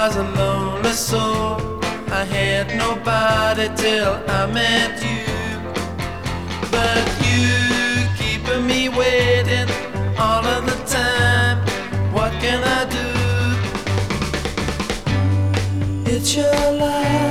was a lonely soul. I had nobody till I met you. But you keeping me waiting all of the time. What can I do? It's your life.